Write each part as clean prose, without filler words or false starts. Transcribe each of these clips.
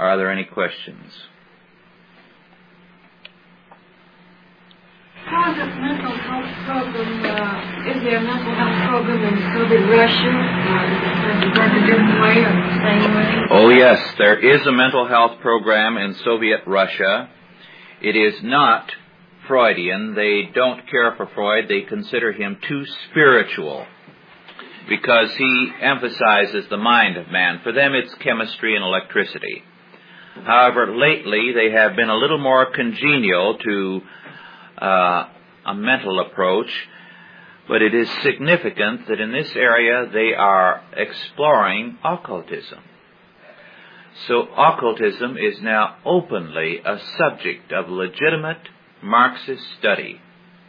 Are there any questions? How is this mental health program, is there a mental health program in Soviet Russia? Is it done a different way or the same way? Oh yes, there is a mental health program in Soviet Russia. It is not Freudian. They don't care for Freud. They consider him too spiritual because he emphasizes the mind of man. For them it's chemistry and electricity. However, lately they have been a little more congenial to a mental approach, but it is significant that in this area they are exploring occultism. So occultism is now openly a subject of legitimate Marxist study.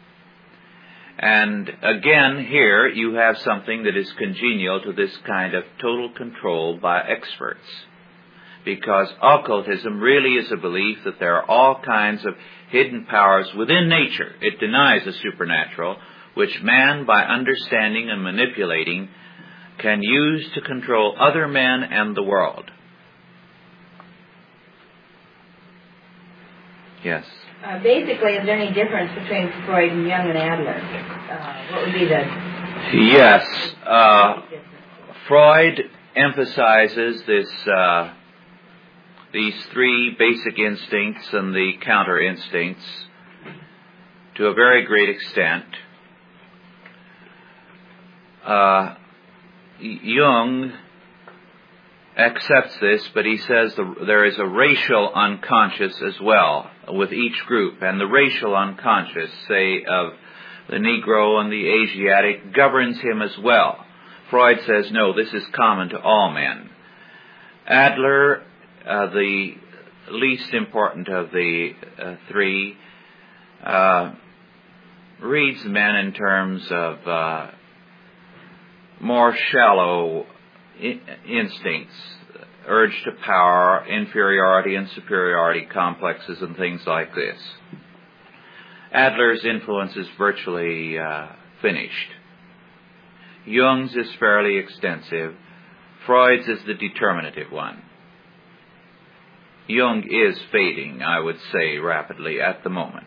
And again, here you have something that is congenial to this kind of total control by experts. Because occultism really is a belief that there are all kinds of hidden powers within nature. It denies the supernatural, which man, by understanding and manipulating, can use to control other men and the world. Yes? Basically, is there any difference between Freud and Jung and Adler? What would be the... Yes. Freud emphasizes these three basic instincts and the counter instincts to a very great extent. Jung accepts this, but he says there is a racial unconscious as well with each group, and the racial unconscious, say, of the Negro and the Asiatic, governs him as well. Freud says, no, this is common to all men. Adler, the least important of the three, reads men in terms of more shallow instincts, urge to power, inferiority and superiority complexes and things like this. Adler's influence is virtually finished. Jung's is fairly extensive. Freud's is the determinative one. Jung is fading, I would say, rapidly at the moment.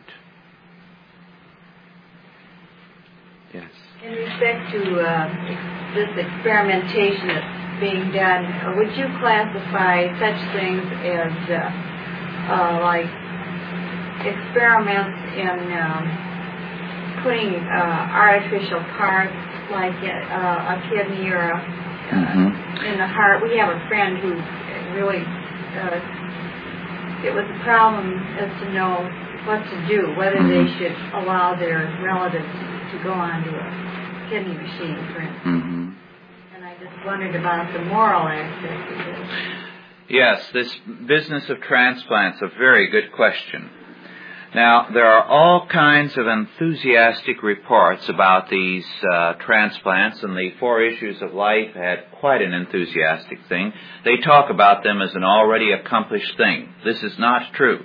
Yes. In respect to this experimentation that's being done, would you classify such things as like experiments in putting artificial parts like a kidney or in the heart? We have a friend who really, it was a problem as to know what to do, whether they should allow their relatives to go onto a kidney machine, for instance. And I just wondered about the moral aspect of this. Yes, this business of transplant's a very good question. Now, there are all kinds of enthusiastic reports about these transplants, and the Four Issues of Life had quite an enthusiastic thing. They talk about them as an already accomplished thing. This is not true.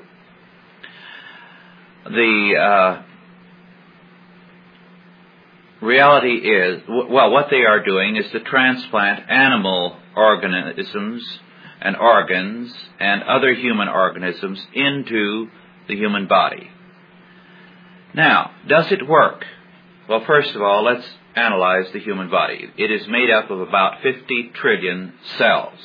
The reality is, well, what they are doing is to transplant animal organisms and organs and other human organisms into the human body. Now, does it work? Well, first of all, let's analyze the human body. It is made up of about 50 trillion cells.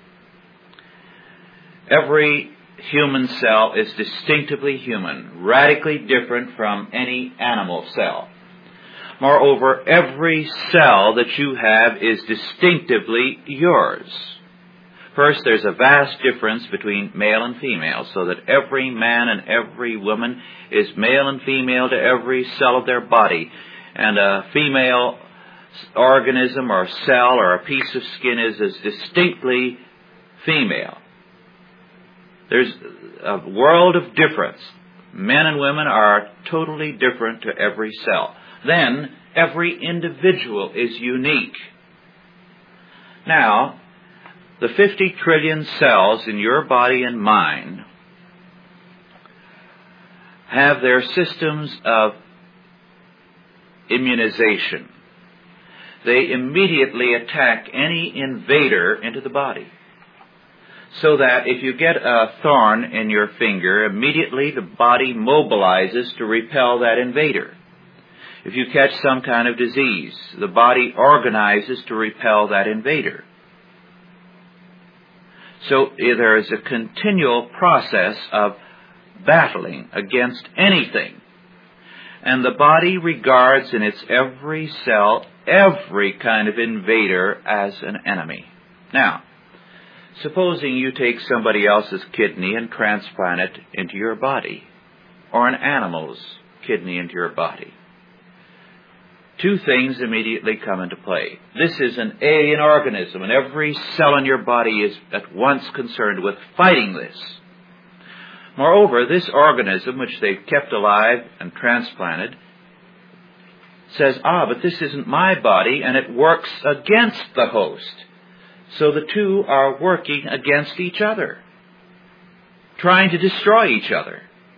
Every human cell is distinctively human, radically different from any animal cell. Moreover, every cell that you have is distinctively yours. First, there's a vast difference between male and female, so that every man and every woman is male and female to every cell of their body. And a female organism or cell or a piece of skin is as distinctly female. There's a world of difference. Men and women are totally different to every cell. Then, every individual is unique. Now, the 50 trillion cells in your body and mine have their systems of immunization. They immediately attack any invader into the body. So that if you get a thorn in your finger, immediately the body mobilizes to repel that invader. If you catch some kind of disease, the body organizes to repel that invader. So there is a continual process of battling against anything. And the body regards in its every cell every kind of invader as an enemy. Now, supposing you take somebody else's kidney and transplant it into your body, or an animal's kidney into your body. Two things immediately come into play. This is an alien organism, and every cell in your body is at once concerned with fighting this. Moreover, this organism, which they've kept alive and transplanted, says, but this isn't my body, and it works against the host. So the two are working against each other, trying to destroy each other.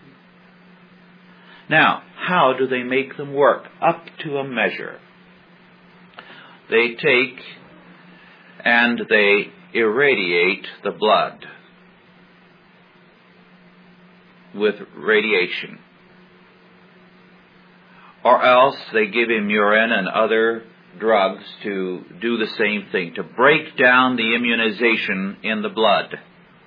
Now, how do they make them work? Up to a measure. They take and they irradiate the blood with radiation. Or else they give him urine and other drugs to do the same thing, to break down the immunization in the blood.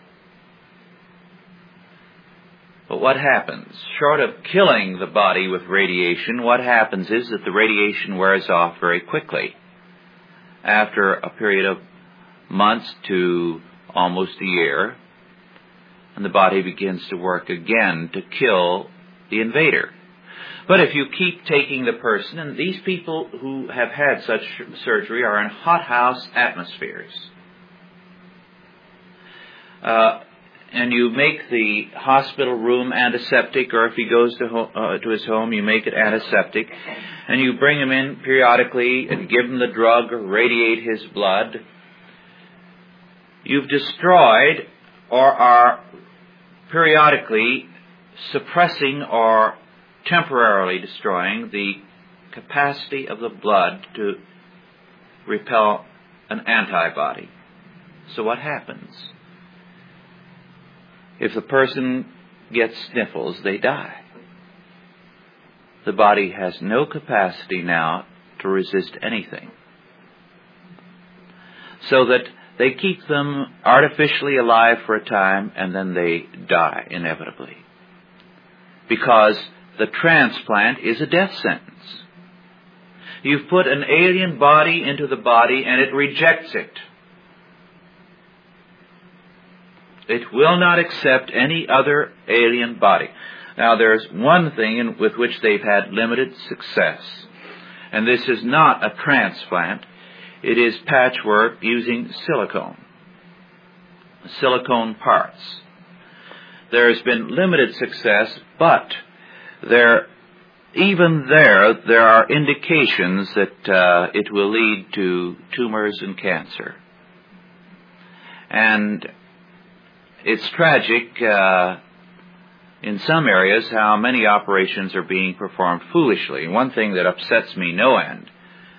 But what happens? Short of killing the body with radiation, what happens is that the radiation wears off very quickly. After a period of months to almost a year, and the body begins to work again to kill the invader. But if you keep taking the person, and these people who have had such surgery are in hothouse atmospheres, and you make the hospital room antiseptic, or if he goes to his home, you make it antiseptic, and you bring him in periodically and give him the drug or radiate his blood, you've destroyed or are periodically suppressing or temporarily destroying the capacity of the blood to repel an antibody. So what happens? If the person gets sniffles, they die. The body has no capacity now to resist anything. So that they keep them artificially alive for a time, and then they die inevitably. Because the transplant is a death sentence. You've put an alien body into the body, and it rejects it. It will not accept any other alien body. Now, there's one thing with which they've had limited success, and this is not a transplant. It is patchwork using silicone parts. There has been limited success, but there are indications that it will lead to tumors and cancer. And it's tragic in some areas how many operations are being performed foolishly. One thing that upsets me no end,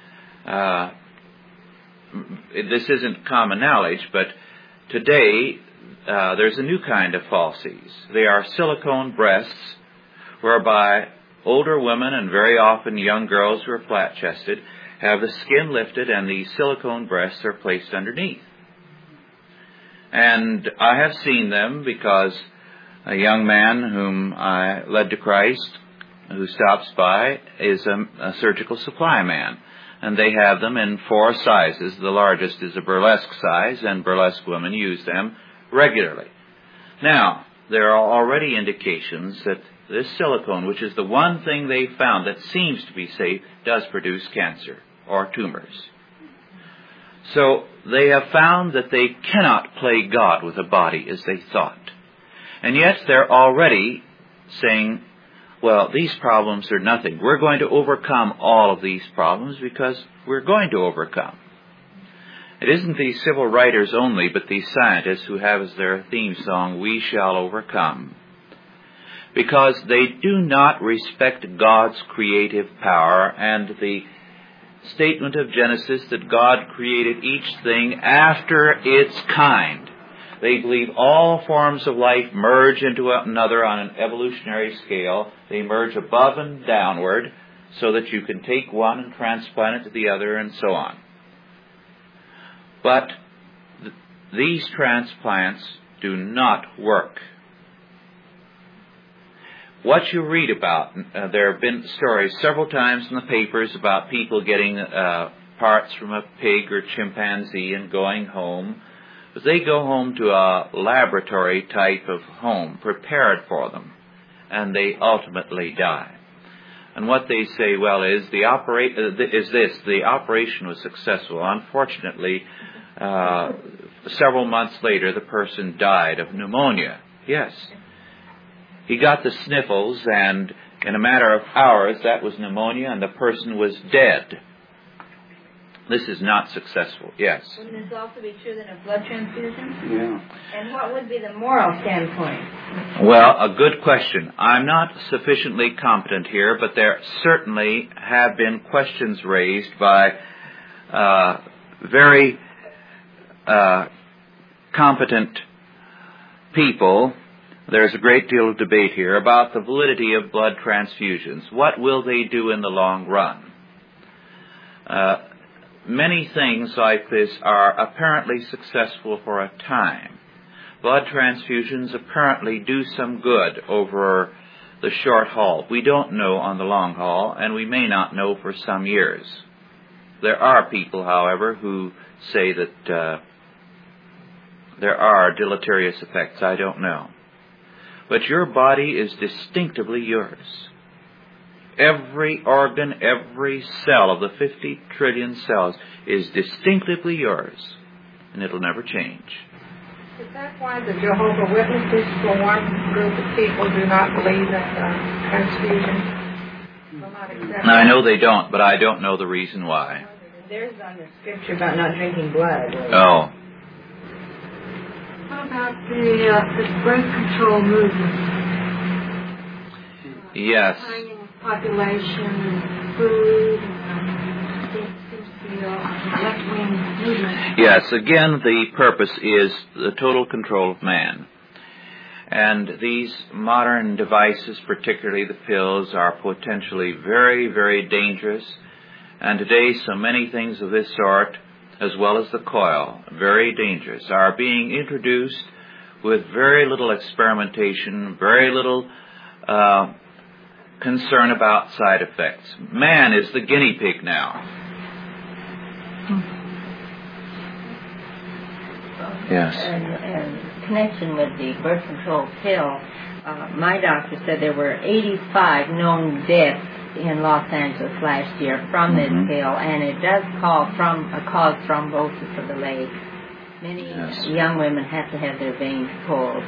this isn't common knowledge, but today there's a new kind of falsies. They are silicone breasts, whereby older women and very often young girls who are flat-chested have the skin lifted and the silicone breasts are placed underneath. And I have seen them because a young man whom I led to Christ, who stops by, is a surgical supply man. And they have them in 4 sizes. The largest is a burlesque size, and burlesque women use them regularly. Now, there are already indications that this silicone, which is the one thing they found that seems to be safe, does produce cancer or tumors. So they have found that they cannot play God with a body as they thought. And yet they're already saying, well, these problems are nothing. We're going to overcome all of these problems because we're going to overcome. It isn't these civil writers only, but these scientists who have as their theme song, "We Shall Overcome." Because they do not respect God's creative power and the statement of Genesis that God created each thing after its kind. They believe all forms of life merge into another on an evolutionary scale. They merge above and downward so that you can take one and transplant it to the other and so on. But these transplants do not work. What you read about, there have been stories several times in the papers about people getting parts from a pig or chimpanzee and going home. But they go home to a laboratory type of home prepared for them, and they ultimately die. And what they say, well, is the operation was successful. Unfortunately, several months later, the person died of pneumonia. Yes. He got the sniffles, and in a matter of hours, that was pneumonia, and the person was dead. This is not successful, yes. Wouldn't this also be true then of blood transfusion? Yeah. And what would be the moral standpoint? Well, a good question. I'm not sufficiently competent here, but there certainly have been questions raised by very competent people. There's a great deal of debate here about the validity of blood transfusions. What will they do in the long run? Many things like this are apparently successful for a time. Blood transfusions apparently do some good over the short haul. We don't know on the long haul, and we may not know for some years. There are people, however, who say that there are deleterious effects. I don't know. But your body is distinctively yours. Every organ, every cell of the 50 trillion cells is distinctively yours, and it'll never change. Is that why the Jehovah's Witnesses, for one group of people, do not believe in transfusion? Will not accept I know they don't, but I don't know the reason why. There's on the scripture about not drinking blood. Oh. What about the birth control movement? Yes. Finding population and food and it seems to be a left-wing movement. Yes, again, the purpose is the total control of man. And these modern devices, particularly the pills, are potentially very, very dangerous. And today, so many things of this sort, as well as the coil, very dangerous, are being introduced with very little experimentation, very little concern about side effects. Man is the guinea pig now. Yes. And connection with the birth control pill, my doctor said there were 85 known deaths in Los Angeles last year from this pill, and it does cause thrombosis of the leg. Many young women have to have their veins pulled.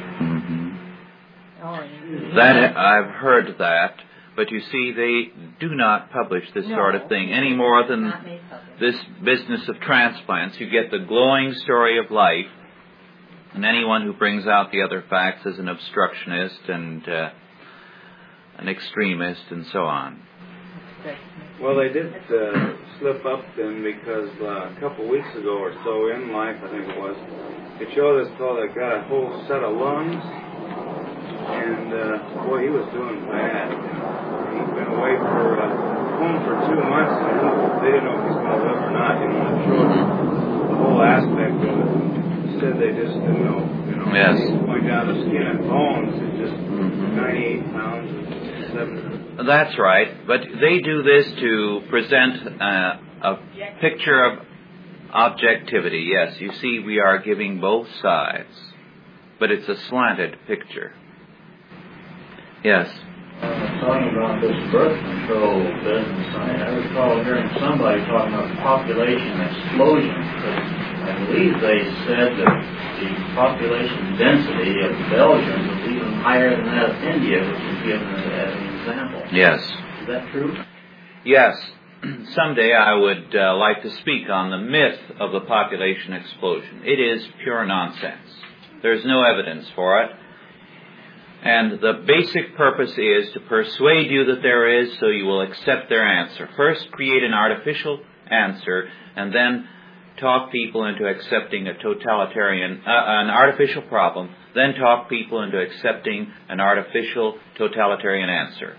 That I've heard that, but you see, they do not publish this sort of thing any more than this business of transplants. You get the glowing story of life, and anyone who brings out the other facts is an obstructionist and an extremist and so on. Well, they did slip up then, because a couple weeks ago or so in Life, I think it was, it showed this fellow that got a whole set of lungs, and boy, he was doing bad. He'd been away home for 2 months, and they didn't know if he was going to live or not. You know, it showed the whole aspect of it. Instead, they just didn't know. You know, yes. Going down to skin and bones, it's just 98 pounds and 7. That's right, but they do this to present a picture of objectivity. Yes, you see, we are giving both sides, but it's a slanted picture. Yes. Talking about this birth control business, I recall hearing somebody talking about population explosion. I believe they said that the population density of Belgium was even higher than that of India, which is given as an example. Yes. Is that true? Yes. Someday I would like to speak on the myth of the population explosion. It is pure nonsense. There's no evidence for it. And the basic purpose is to persuade you that there is, so you will accept their answer. First, create an artificial answer, and then talk people into accepting a totalitarian, an artificial problem, then talk people into accepting an artificial totalitarian answer.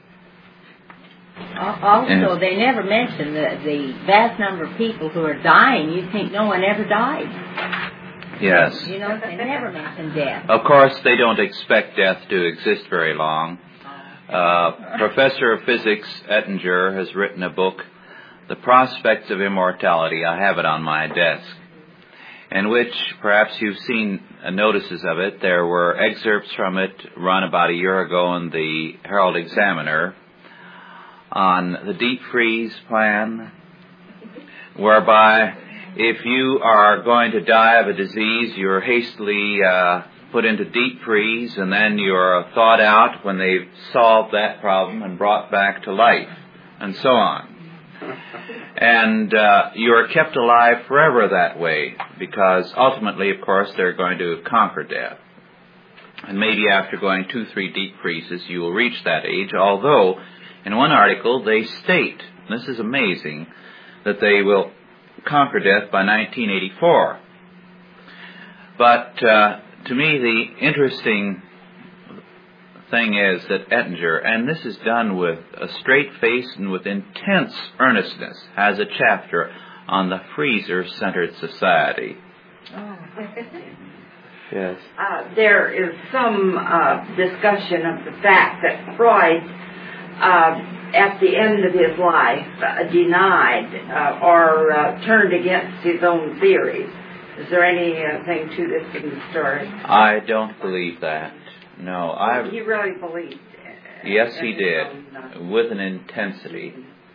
Also, they never mention the vast number of people who are dying. You'd think no one ever died. Yes. You know, they never mention death. Of course, they don't expect death to exist very long. Professor of Physics Ettinger has written a book, The Prospects of Immortality. I have it on my desk, in which perhaps you've seen notices of it. There were excerpts from it run about a year ago in the Herald Examiner on the deep freeze plan, whereby if you are going to die of a disease, you're hastily put into deep freeze, and then you're thawed out when they've solved that problem and brought back to life, and so on. And you are kept alive forever that way, because ultimately, of course, they're going to conquer death. And maybe after going 2-3 deep freezes, you will reach that age, although in one article they state, and this is amazing, that they will conquer death by 1984. But to me, the interesting thing is that Ettinger, and this is done with a straight face and with intense earnestness, has a chapter on the freezer-centered society. Oh. Yes. There is some discussion of the fact that Freud, at the end of his life, denied or turned against his own theories. Is there anything to this in the story? I don't believe that. No, He really believed. Yes, he did, with an intensity.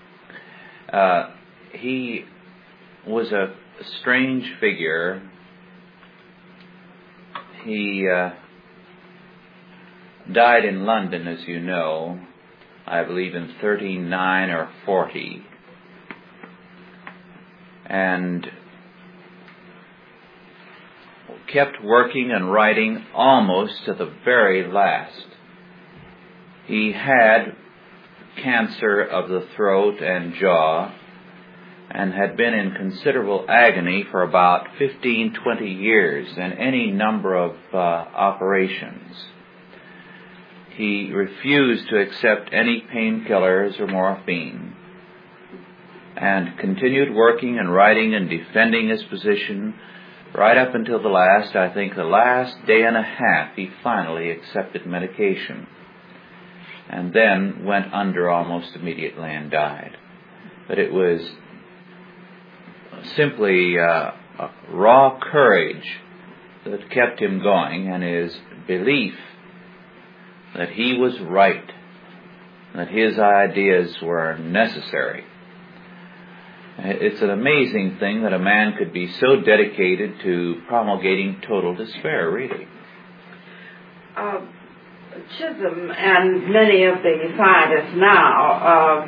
He was a strange figure. He died in London, as you know, I believe in 39 or 40. And kept working and writing almost to the very last. He had cancer of the throat and jaw and had been in considerable agony for about 15, 20 years and any number of operations. He refused to accept any painkillers or morphine and continued working and writing and defending his position right up until the last, I think the last day and a half, he finally accepted medication and then went under almost immediately and died. But it was simply raw courage that kept him going, and his belief that he was right, that his ideas were necessary. It's an amazing thing that a man could be so dedicated to promulgating total despair, really. Chisholm and many of the scientists now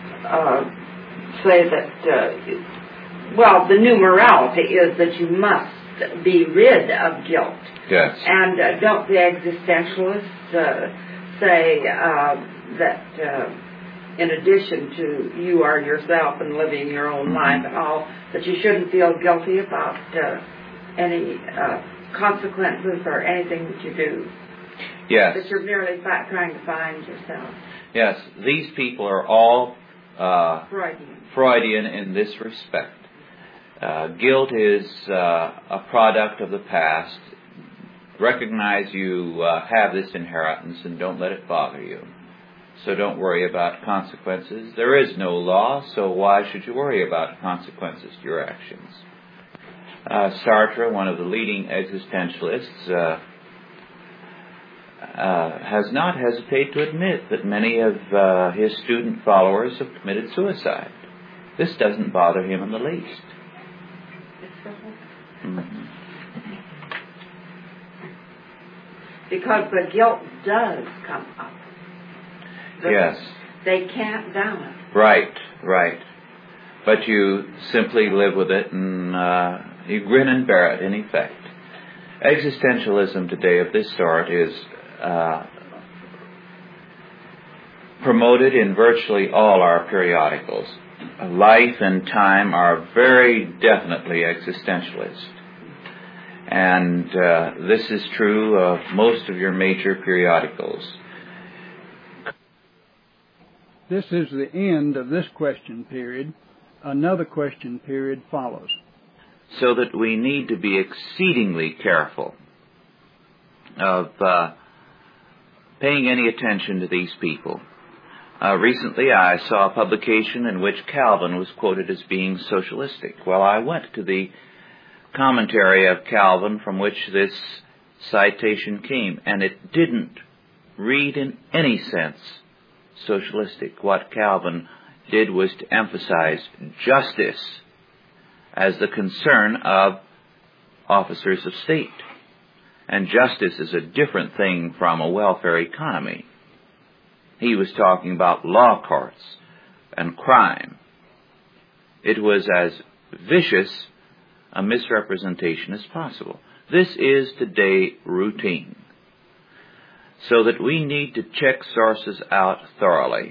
say that, the new morality is that you must be rid of guilt. Yes. And don't the existentialists say that in addition to you are yourself and living your own life and all, that you shouldn't feel guilty about any consequences or anything that you do? Yes. That you're merely trying to find yourself. Yes, these people are all Freudian in this respect. Guilt is a product of the past. Recognize you have this inheritance and don't let it bother you. So don't worry about consequences. There is no law, so why should you worry about consequences to your actions? Sartre, one of the leading existentialists, has not hesitated to admit that many of his student followers have committed suicide. This doesn't bother him in the least. Mm-hmm. Because the guilt does come up. Yes. They can't down it. Right. But you simply live with it and you grin and bear it, in effect. Existentialism today of this sort is promoted in virtually all our periodicals. life and time are very definitely existentialist. And this is true of most of your major periodicals. This is the end of this question period. Another question period follows. So that we need to be exceedingly careful of paying any attention to these people. Recently I saw a publication in which Calvin was quoted as being socialistic. Well, I went to the commentary of Calvin from which this citation came, and it didn't read in any sense socialistic. What Calvin did was to emphasize justice as the concern of officers of state. And justice is a different thing from a welfare economy. He was talking about law courts and crime. It was as vicious a misrepresentation as possible. This is today routine. So that we need to check sources out thoroughly.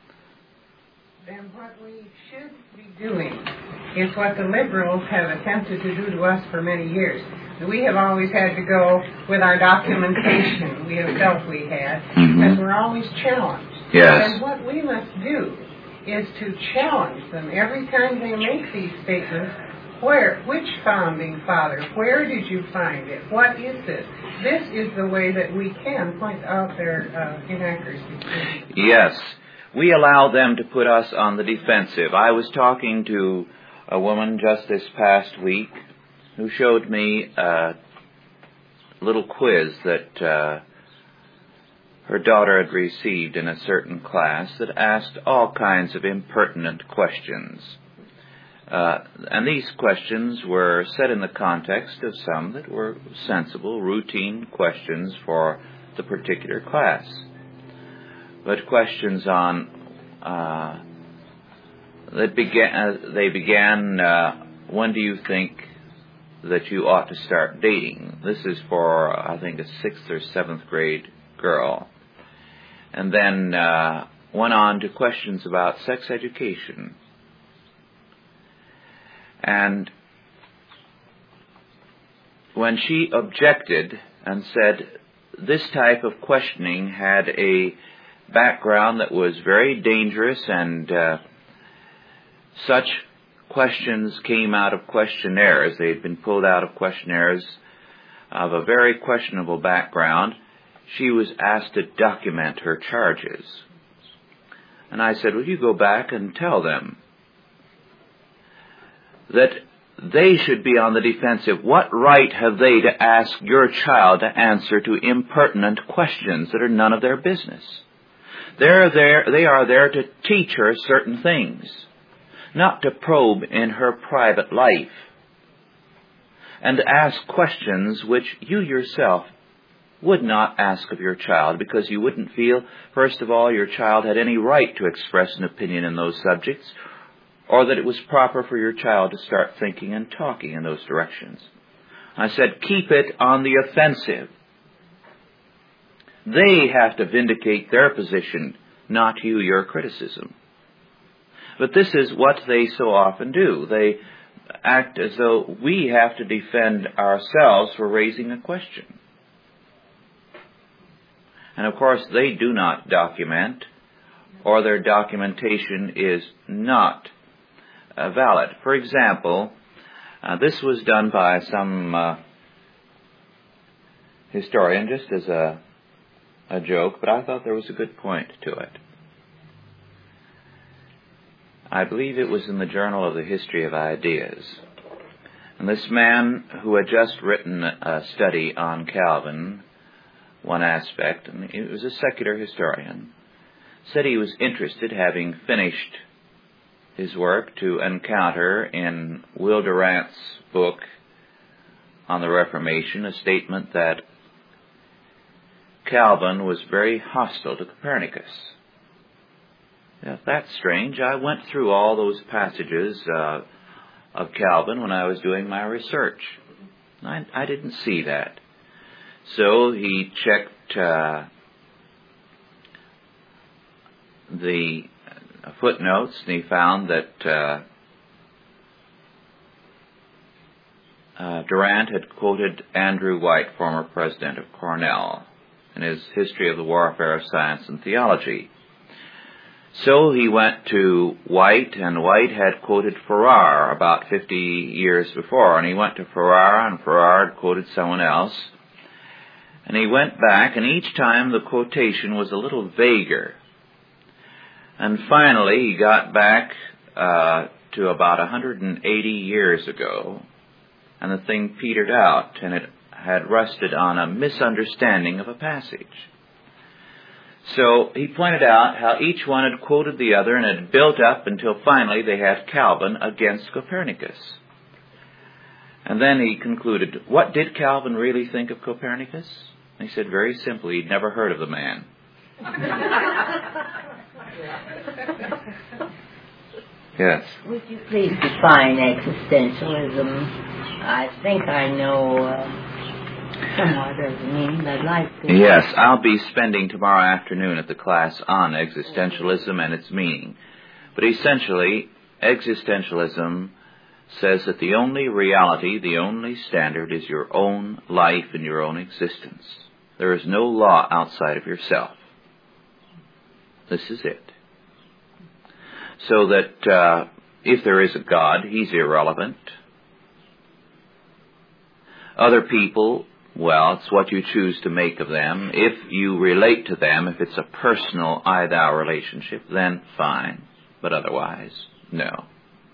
And what we should be doing is what the liberals have attempted to do to us for many years. We have always had to go with our documentation. We have felt we had, because we're always challenged. Yes. And what we must do is to challenge them every time they make these statements. Which founding father? Where did you find it? What is this? This is the way that we can point out their inaccuracies. Yes. We allow them to put us on the defensive. I was talking to a woman just this past week who showed me a little quiz that her daughter had received in a certain class that asked all kinds of impertinent questions. And these questions were set in the context of some that were sensible, routine questions for the particular class. But questions on they began, when do you think that you ought to start dating? This is for, I think, a 6th or 7th grade girl. And then went on to questions about sex education. And when she objected and said this type of questioning had a background that was very dangerous, and such questions came out of questionnaires. They had been pulled out of questionnaires of a very questionable background. She was asked to document her charges. And I said, well, you go back and tell them that they should be on the defensive. What right have they to ask your child to answer to impertinent questions that are none of their business? They are there to teach her certain things, not to probe in her private life and ask questions which you yourself would not ask of your child, because you wouldn't feel, first of all, your child had any right to express an opinion in those subjects, or that it was proper for your child to start thinking and talking in those directions. I said, keep it on the offensive. They have to vindicate their position, not you, your criticism. But this is what they so often do. They act as though we have to defend ourselves for raising a question. And of course, they do not document, or their documentation is not valid. For example, this was done by some historian, just as a joke, but I thought there was a good point to it. I believe it was in the Journal of the History of Ideas. And this man, who had just written a study on Calvin, one aspect, and he was a secular historian, said he was interested, having finished his work, to encounter in Will Durant's book on the Reformation a statement that Calvin was very hostile to Copernicus. Now, that's strange. I went through all those passages of Calvin when I was doing my research. I didn't see that. So he checked the footnotes, and he found that Durant had quoted Andrew White, former president of Cornell, in his History of the Warfare of Science and Theology. So he went to White, and White had quoted Farrar about 50 years before, and he went to Farrar, and Farrar had quoted someone else. And he went back, and each time the quotation was a little vaguer. And finally, he got back to about 180 years ago, and the thing petered out, and it had rested on a misunderstanding of a passage. So he pointed out how each one had quoted the other and had built up until finally they had Calvin against Copernicus. And then he concluded, what did Calvin really think of Copernicus? And he said very simply, he'd never heard of the man. Yes. Would you please define existentialism? I think I know somewhat of the meaning. I'd like to. Yes, I'll be spending tomorrow afternoon at the class on existentialism and its meaning. But essentially, existentialism says that the only reality, the only standard is your own life and your own existence. There is no law outside of yourself. This is it. So that if there is a God, he's irrelevant. Other people, well, it's what you choose to make of them. If you relate to them, if it's a personal I-thou relationship, then fine. But otherwise, no.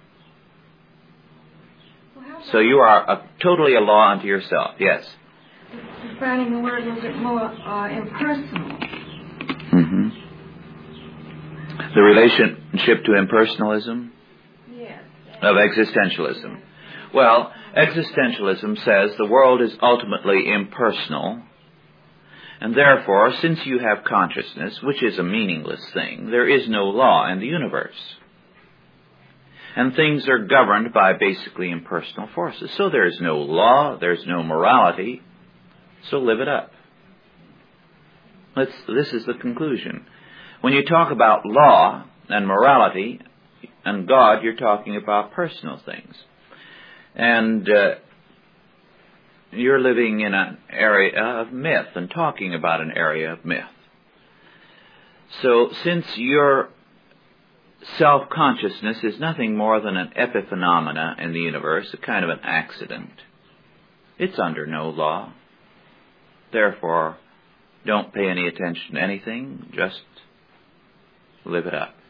So you are totally a law unto yourself. Yes? Defining the word a little bit more impersonal. Mm-hmm. The relationship to impersonalism? Yes. Of existentialism. Well, existentialism says the world is ultimately impersonal, and therefore, since you have consciousness, which is a meaningless thing, there is no law in the universe. And things are governed by basically impersonal forces. So there is no law, there's no morality, so live it up. This is the conclusion. When you talk about law and morality and God, you're talking about personal things. And you're living in an area of myth and talking about an area of myth. So since your self-consciousness is nothing more than an epiphenomena in the universe, a kind of an accident, it's under no law. Therefore, don't pay any attention to anything, just live it up.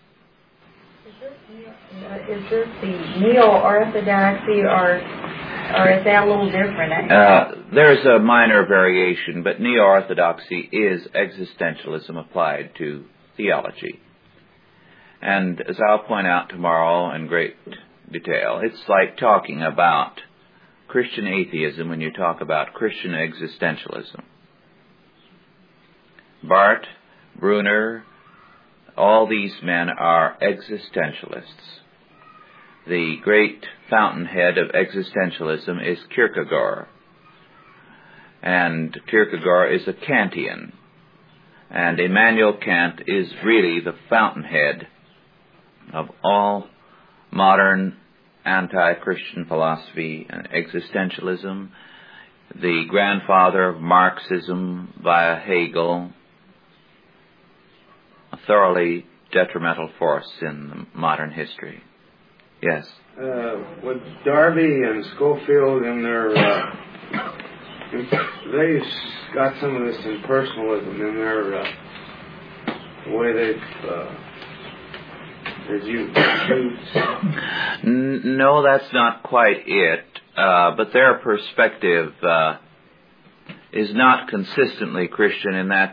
Is this the neo-orthodoxy, or is that a little different? There's a minor variation, but neo-orthodoxy is existentialism applied to theology. And as I'll point out tomorrow in great detail, it's like talking about Christian atheism when you talk about Christian existentialism. Barth, Brunner, all these men are existentialists. The great fountainhead of existentialism is Kierkegaard. And Kierkegaard is a Kantian. And Immanuel Kant is really the fountainhead of all modern anti-Christian philosophy and existentialism, the grandfather of Marxism via Hegel, a thoroughly detrimental force in modern history. Yes? With Darby and Schofield and their, they got some of this impersonalism in their, the way they've, No, that's not quite it. But their perspective is not consistently Christian in that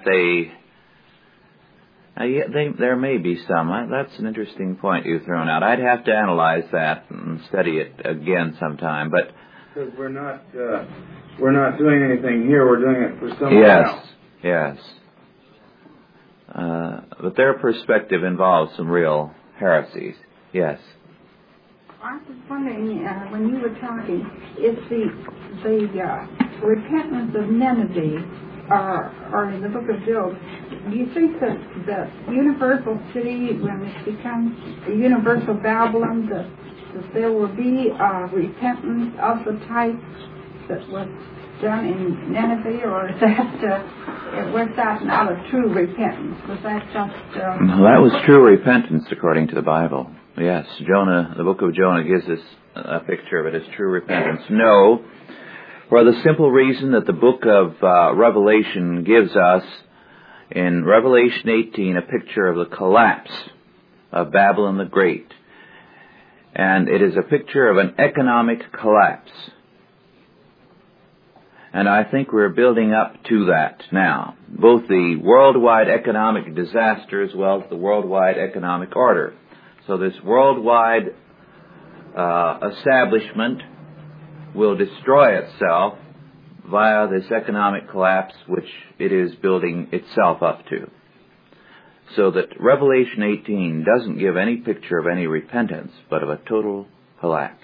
there may be some. That's an interesting point you've thrown out. I'd have to analyze that and study it again sometime. But because we're not doing anything here, we're doing it for someone else. Yes. But their perspective involves some real heresies. Yes. I was wondering, when you were talking, is the repentance of Nineveh or in the book of Job, do you think that the universal city, when it becomes a universal Babylon, that there will be repentance of the type that was done in Nineveh, or is was that not a true repentance? Was that just... Well, that was true repentance according to the Bible. Yes, Jonah, the book of Jonah gives us a picture of it as true repentance. No, for the simple reason that the book of Revelation gives us, in Revelation 18, a picture of the collapse of Babylon the Great. And it is a picture of an economic collapse. And I think we're building up to that now. Both the worldwide economic disaster as well as the worldwide economic order. So this worldwide establishment will destroy itself via this economic collapse which it is building itself up to. So that Revelation 18 doesn't give any picture of any repentance, but of a total collapse.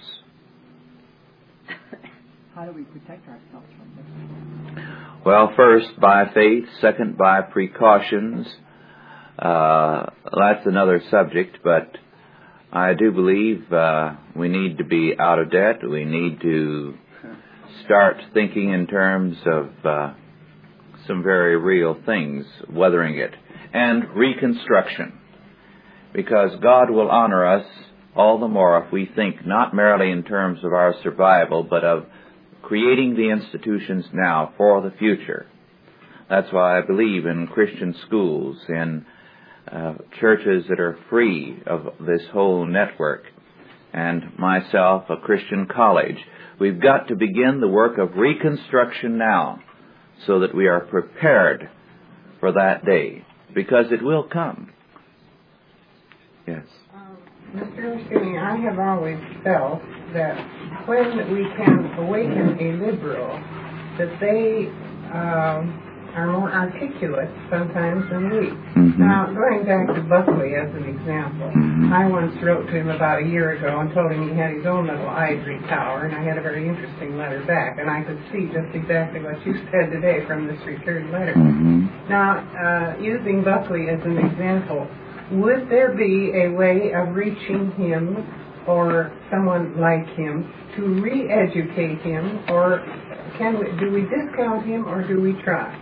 How do we protect ourselves from this? Well, first by faith, second by precautions. That's another subject, but I do believe we need to be out of debt. We need to start thinking in terms of some very real things, weathering it, and reconstruction. Because God will honor us all the more if we think not merely in terms of our survival, but of creating the institutions now for the future. That's why I believe in Christian schools, in churches that are free of this whole network, and myself, a Christian college. We've got to begin the work of reconstruction now so that we are prepared for that day, because it will come. Yes. Mr. Erskine, I have always felt that when we can awaken a liberal, that they are more articulate sometimes than we. Mm-hmm. Now, going back to Buckley as an example, I once wrote to him about a year ago and told him he had his own little ivory tower, and I had a very interesting letter back, and I could see just exactly what you said today from this returned letter. Mm-hmm. Now, using Buckley as an example, would there be a way of reaching him or someone like him to re-educate him, or do we discount him, or do we try?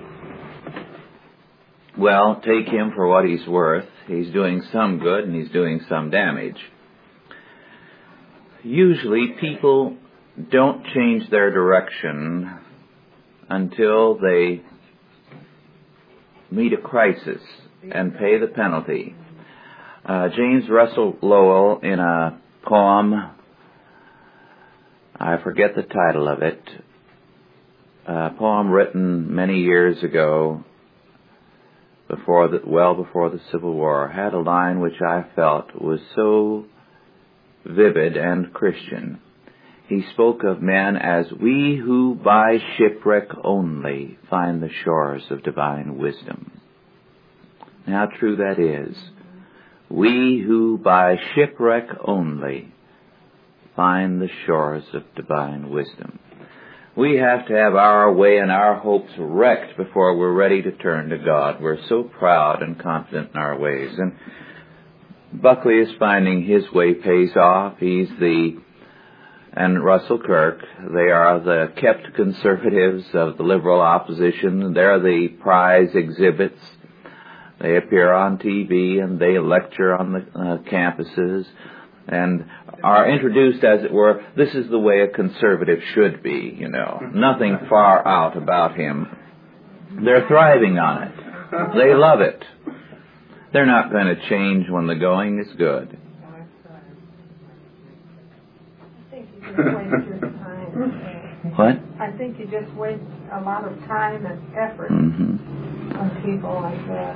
Well, take him for what he's worth. He's doing some good and he's doing some damage. Usually people don't change their direction until they meet a crisis and pay the penalty. James Russell Lowell, in a poem, I forget the title of it, a poem written many years ago, well before the Civil War, had a line which I felt was so vivid and Christian. He spoke of men as we who by shipwreck only find the shores of divine wisdom. And how true that is. We who by shipwreck only find the shores of divine wisdom. We have to have our way and our hopes wrecked before we're ready to turn to God. We're so proud and confident in our ways. And Buckley is finding his way pays off. And Russell Kirk, they are the kept conservatives of the liberal opposition. They're the prize exhibits. They appear on TV and they lecture on the campuses and are introduced, as it were, this is the way a conservative should be, Nothing far out about him. They're thriving on it. They love it. They're not going to change when the going is good. I think you just waste your time. What? I think you just waste a lot of time and effort on people like that.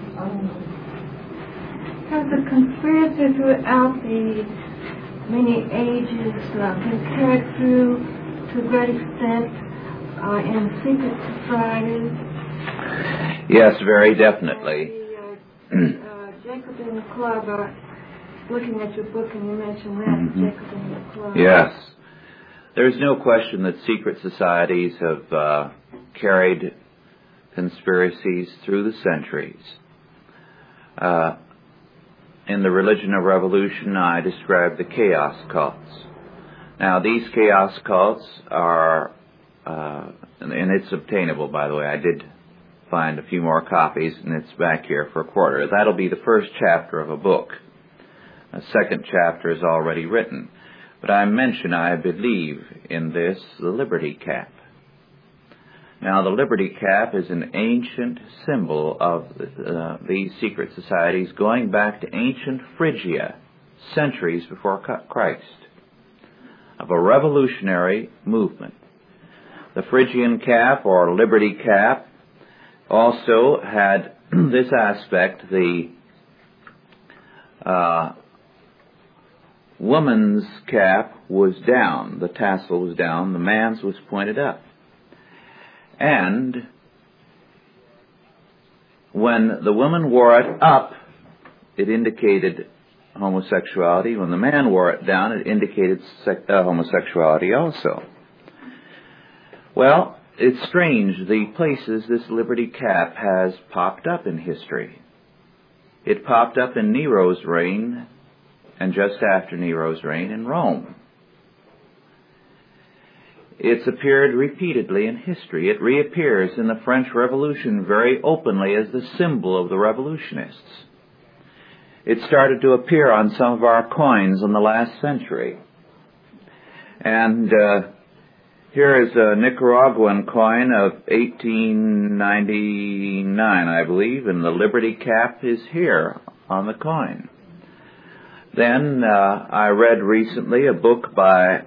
Has the conspiracy throughout the many ages been carried through to a great extent in secret societies? Yes, very definitely. Jacob in the Club, looking at your book and you mentioned that, Jacob in the Club. Yes. There's no question that secret societies have carried conspiracies through the centuries. In The Religion of Revolution, I describe the chaos cults. Now, these chaos cults are, and it's obtainable, by the way. I did find a few more copies, and it's back here for a quarter. That'll be the first chapter of a book. A second chapter is already written. But I mention, I believe in this, the Liberty Cap. Now, the Liberty Cap is an ancient symbol of these secret societies going back to ancient Phrygia, centuries before Christ, of a revolutionary movement. The Phrygian cap, or Liberty Cap, also had this aspect. The woman's cap was down, the tassel was down, the man's was pointed up. And when the woman wore it up, it indicated homosexuality. When the man wore it down, it indicated homosexuality also. Well, it's strange the places this Liberty Cap has popped up in history. It popped up in Nero's reign, and just after Nero's reign in Rome. It's appeared repeatedly in history. It reappears in the French Revolution very openly as the symbol of the revolutionists. It started to appear on some of our coins in the last century. And here is a Nicaraguan coin of 1899, I believe, and the Liberty Cap is here on the coin. Then I read recently a book by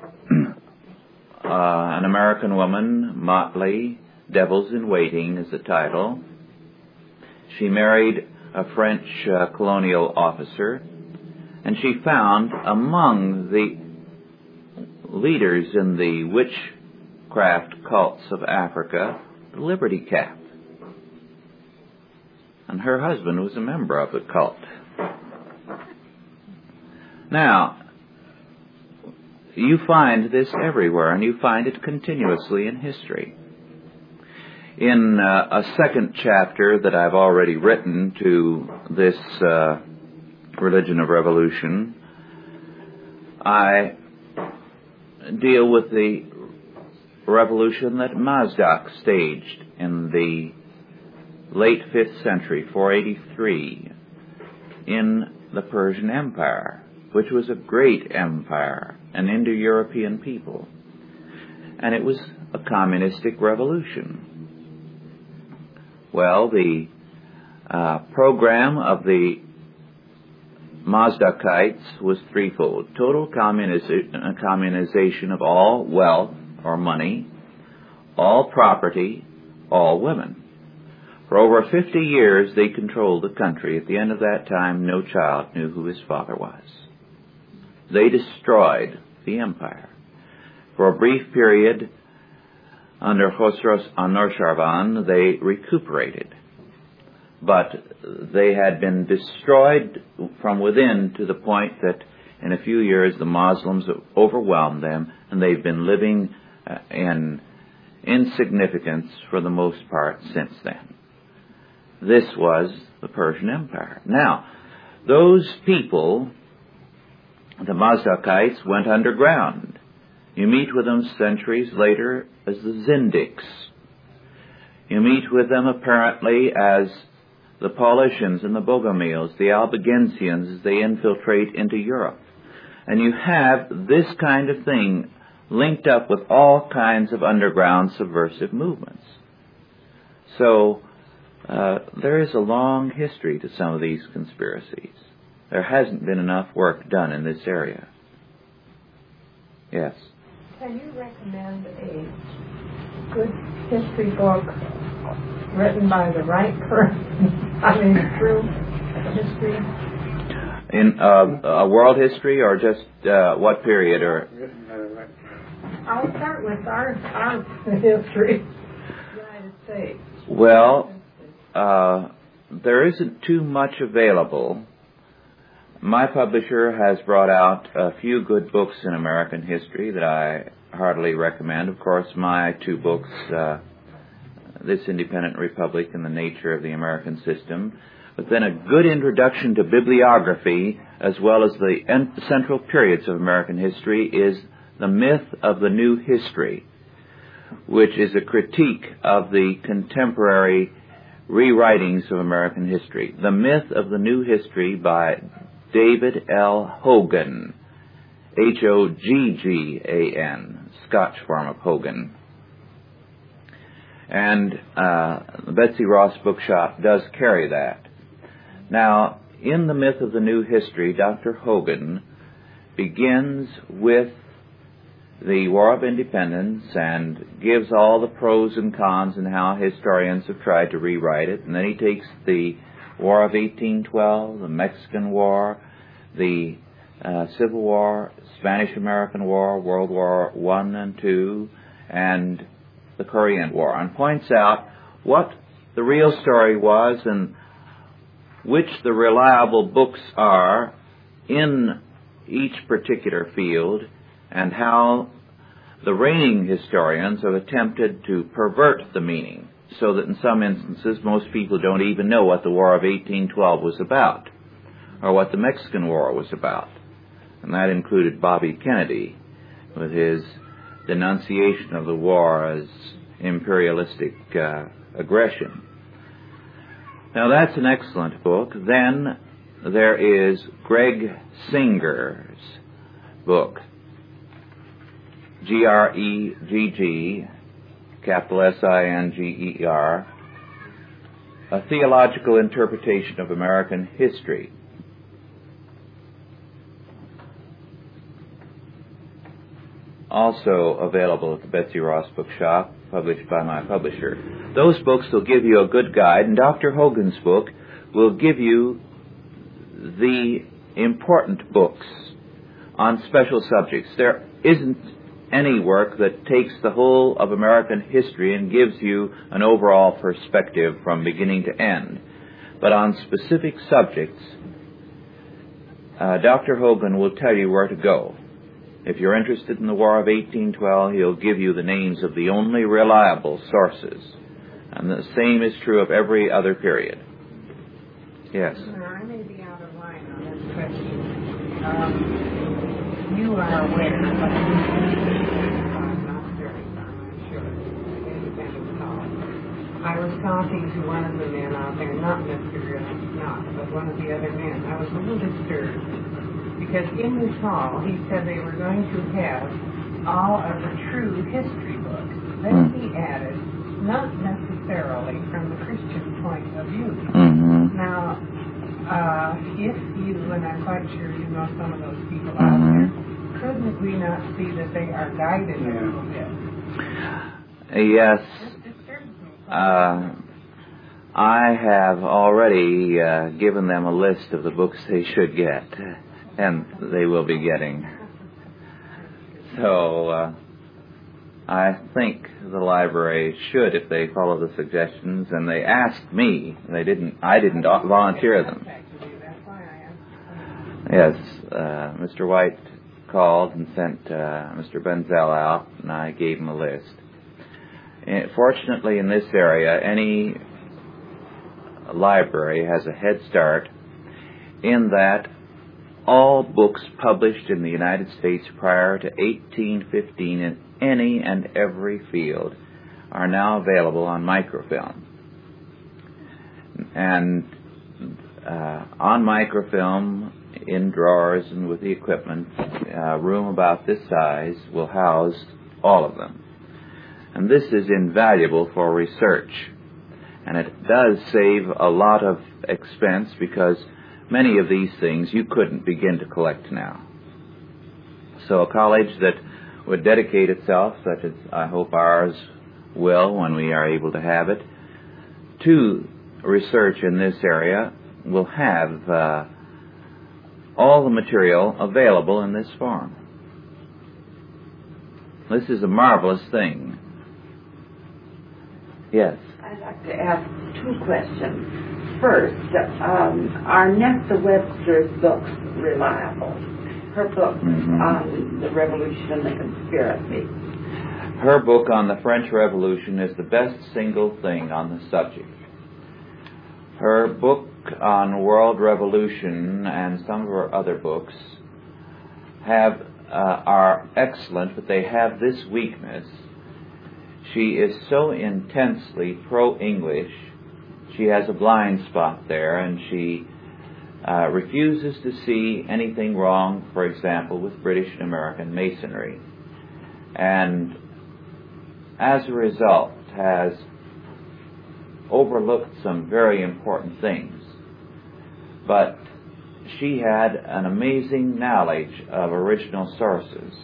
an American woman, Motley, Devils in Waiting is the title. She married a French colonial officer, and she found among the leaders in the witchcraft cults of Africa the Liberty Cap. And her husband was a member of the cult. Now, you find this everywhere, and you find it continuously in history. In a second chapter that I've already written to this Religion of Revolution, I deal with the revolution that Mazdak staged in the late 5th century, 483, in the Persian Empire, which was a great empire, an Indo-European people. And it was a communistic revolution. Well, the program of the Mazdakites was threefold. Total communization of all wealth or money, all property, all women. For over 50 years, they controlled the country. At the end of that time, no child knew who his father was. They destroyed the empire. For a brief period, under Khosrow Anushirvan, they recuperated. But they had been destroyed from within to the point that in a few years the Muslims overwhelmed them, and they've been living in insignificance for the most part since then. This was the Persian Empire. Now, those people, the Mazdakites, went underground. You meet with them centuries later as the Zindiks. You meet with them apparently as the Paulicians and the Bogomils, the Albigensians, as they infiltrate into Europe. And you have this kind of thing linked up with all kinds of underground subversive movements. So there is a long history to some of these conspiracies. There hasn't been enough work done in this area. Yes? Can you recommend a good history book written by the right person? I mean, true history? In a world history, or just what period? Or I'll start with our history, United States. Well, there isn't too much available. My publisher has brought out a few good books in American history that I heartily recommend. Of course, my two books, this independent republic and the nature of the American system, but then a good introduction to bibliography as well as the central periods of American history is The Myth of the New History, which is a critique of the contemporary rewritings of American history. The Myth of the New History by David L. Hogan, Hoggan, Scotch form of Hogan. And the Betsy Ross Bookshop does carry that. Now, in The Myth of the New History, Dr. Hogan begins with the War of Independence and gives all the pros and cons and how historians have tried to rewrite it. And then he takes the War of 1812, the Mexican War, the Civil War, Spanish-American War, World War I and II, and the Korean War, and points out what the real story was and which the reliable books are in each particular field, and how the reigning historians have attempted to pervert the meaning, so that in some instances most people don't even know what the War of 1812 was about, or what the Mexican War was about. And that included Bobby Kennedy, with his denunciation of the war as imperialistic aggression. Now that's an excellent book. Then there is Greg Singer's book, Gregg, capital Singer, A Theological Interpretation of American History. Also available at the Betsy Ross Bookshop, published by my publisher. Those books will give you a good guide, and Dr. Hogan's book will give you the important books on special subjects. There isn't any work that takes the whole of American history and gives you an overall perspective from beginning to end. But on specific subjects, Dr. Hogan will tell you where to go. If you're interested in the War of 1812, he'll give you the names of the only reliable sources. And the same is true of every other period. Yes? I may be out of line on this question. You are aware of what I'm not very far, I'm sure. Independent call. I was talking to one of the men out there, not Mr. Knott, but one of the other men. I was a little disturbed, because in this hall, he said they were going to have all of the true history books. Then he added, not necessarily from the Christian point of view. Now, if you, and I'm quite sure you know some of those people out there, couldn't we not see that they are guided a little bit? Yes. I have already given them a list of the books they should get, and they will be getting. So I think the library should, if they follow the suggestions, and they asked me. I didn't volunteer them. Yes, Mr. White called and sent Mr. Benzel out, and I gave him a list. Fortunately, in this area, any library has a head start in that all books published in the United States prior to 1815 in any and every field are now available on microfilm. And on microfilm, in drawers and with the equipment, a room about this size will house all of them. And this is invaluable for research. And it does save a lot of expense, because many of these things you couldn't begin to collect now. So a college that would dedicate itself, such as I hope ours will when we are able to have it, to research in this area will have all the material available in this form. This is a marvelous thing. Yes? I'd like to ask two questions. First, are Nesta Webster's books reliable? Her books on the revolution and the conspiracy. her book on the French Revolution is the best single thing on the subject. Her book on world revolution and some of her other books are excellent, but they have this weakness. She is so intensely pro-English, she has a blind spot there, and she refuses to see anything wrong, for example, with British and American Masonry. And as a result, has overlooked some very important things. But she had an amazing knowledge of original sources.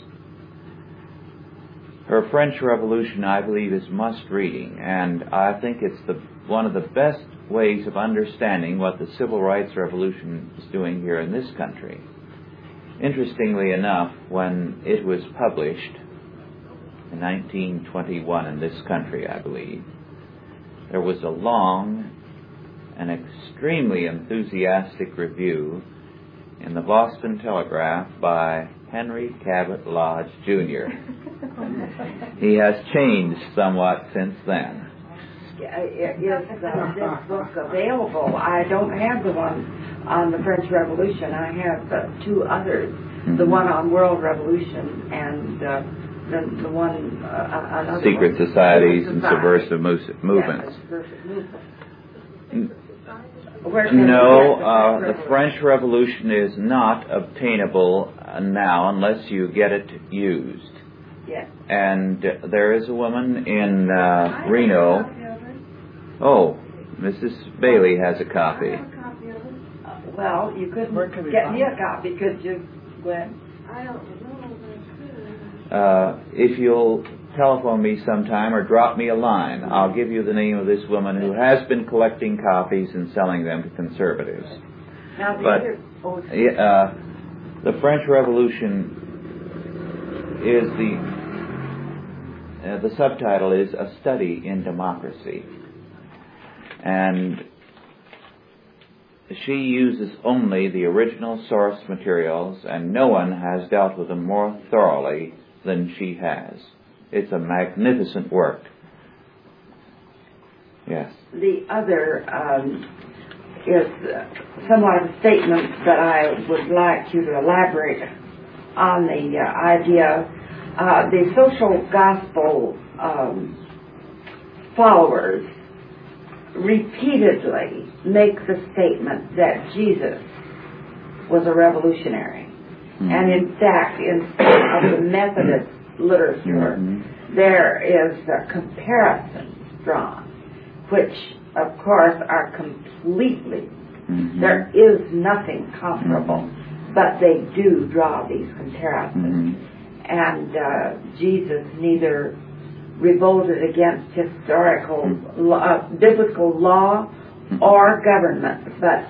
Her French Revolution, I believe, is must-reading, and I think it's one of the best ways of understanding what the Civil Rights Revolution is doing here in this country. Interestingly enough, when it was published in 1921 in this country, I believe, there was a long and extremely enthusiastic review in the Boston Telegraph by Henry Cabot Lodge, Jr. He has changed somewhat since then. Is this book available? I don't have the one on the French Revolution. I have two others. Mm-hmm. The one on world revolution and the one another Secret one. Societies and Subversive Movements. Yeah, subversive movements. No, the French Revolution is not obtainable now unless you get it used. Yes. And there is a woman in Reno. Oh, Mrs. Bailey has a copy. Well, you couldn't get me a copy, could you, Gwen? I don't know. If you'll telephone me sometime or drop me a line, I'll give you the name of this woman who has been collecting copies and selling them to conservatives. Now the French Revolution is the subtitle is A Study in Democracy. And she uses only the original source materials, and no one has dealt with them more thoroughly than she has. It's a magnificent work. Yes. The other is somewhat of a statement that I would like you to elaborate on the idea. The social gospel followers repeatedly make the statement that Jesus was a revolutionary. Mm-hmm. And in fact, in some of the Methodist literature, mm-hmm. there is comparisons drawn, which of course are completely, mm-hmm. there is nothing comparable, mm-hmm. but they do draw these comparisons. Mm-hmm. And Jesus neither revolted against historical biblical law or government, but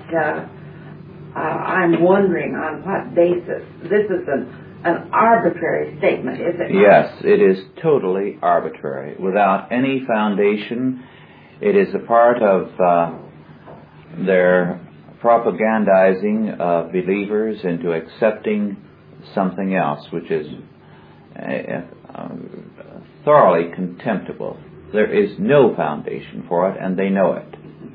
I'm wondering on what basis. This is an arbitrary statement, is it not? Yes, it is totally arbitrary, without any foundation. It is a part of their propagandizing of believers into accepting something else, which is thoroughly contemptible. There is no foundation for it, and they know it.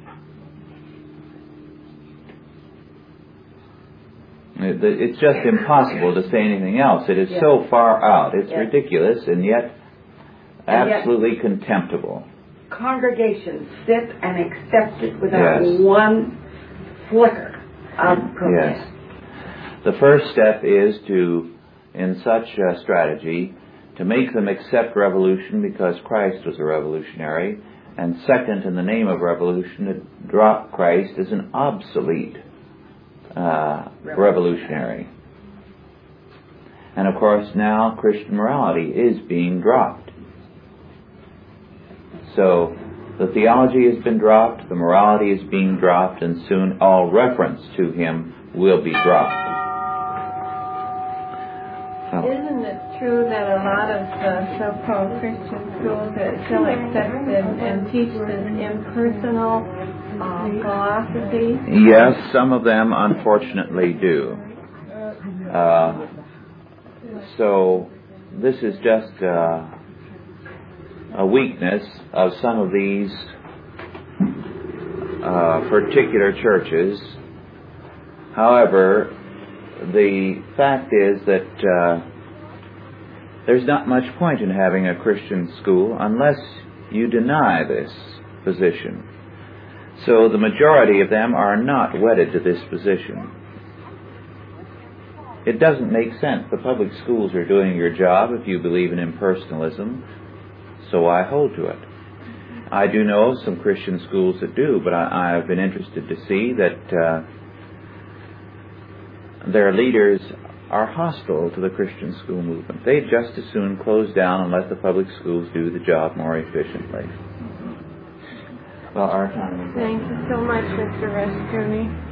It's just impossible to say anything else. It is so far out. It's ridiculous, and yet absolutely contemptible. Congregations sit and accept it without one flicker of protest. Yes. The first step is to, in such a strategy, to make them accept revolution because Christ was a revolutionary, and second, in the name of revolution, to drop Christ as an obsolete revolutionary. And of course now Christian morality is being dropped. So the theology has been dropped, the morality is being dropped, and soon all reference to him will be dropped. Isn't it true that a lot of so-called Christian schools still accept and teach this impersonal philosophy? Yes, some of them unfortunately do. So this is just a weakness of some of these particular churches. However, the fact is that there's not much point in having a Christian school unless you deny this position. So the majority of them are not wedded to this position. It doesn't make sense. The public schools are doing your job if you believe in impersonalism, so I hold to it. I do know some Christian schools that do, but I have been interested to see that their leaders are hostile to the Christian school movement. They'd just as soon close down and let the public schools do the job more efficiently. Well, our time is up. Thank you so much, Mr. Rasconi.